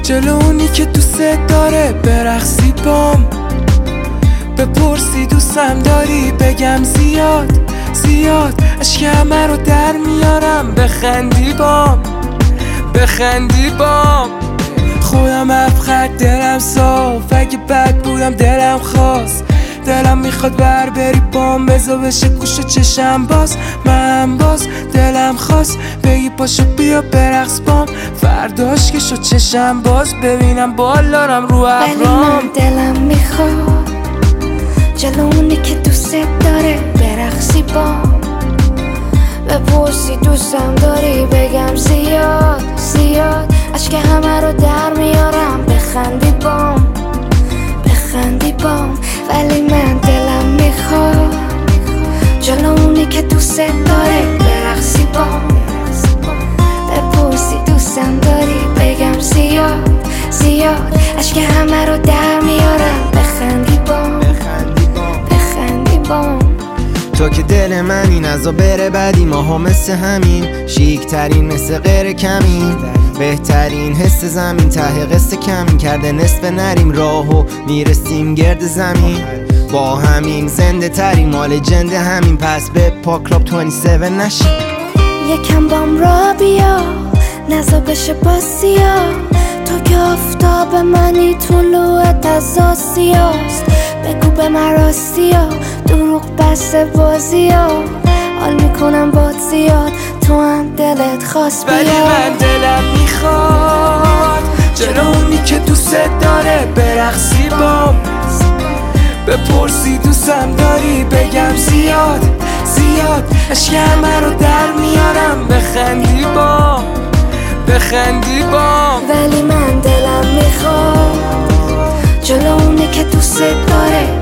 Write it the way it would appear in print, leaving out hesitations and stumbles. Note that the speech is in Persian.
جلو اونی که دوست داره برقصی بام، بپرسی دوستم داری بگم زیاد زیاد، اشک همه رو در میارم بخندی بام، بخندی بام. خودم افخر دلم صاف، اگه بد بودم دلم خواست، دلم میخواد بر بری بام، بزا بشه گوش و چشم باز، من باز دلم خواست بگی پاشو بیا برقص بام، فرداش که شد چشم باز ببینم بالارم رو ابرام. ولی من دلم میخواد جلو اونی که دوست داره برقصی بام، بپرسی دوستم داری بگم زیاد زیاد، اشک همه رو در میارم بخندی بام، بخندی بام. ولی من دلم میخواد جلو اونی که دوست داره برقصی بام، بپرسی دوستم داری بگم زیاد زیاد، اشک همه رو در میارم بخندی بام، بخندی بام. تو که دل منی نزا بره بدی، ماها مثل همین شیک ترین مثل غیر کمین، بهترین حس زمین ته قصه کمین کرده نصف نریم راهو میرسیم گرد زمین، با همین زنده ترین مال جند همین، پس به پاک راب 27 نشیم. یکم بام را بیا نزا بشه باسیا، تو که آفتاب منی طلوعت از آسیاست، بگو به من راستیا دروغ بس بازیا، حال میکنم باد زیاد تو هم دلت خواست بیا. ولی من دلم میخواد جلو اونی که دوست داره برقصی بام، بپرسی دوستم داری بگم زیاد زیاد، اشک همه رو در میارم بخندی بام، بخندی بام. ولی من دلم میخواد جلو اونی که دوست داره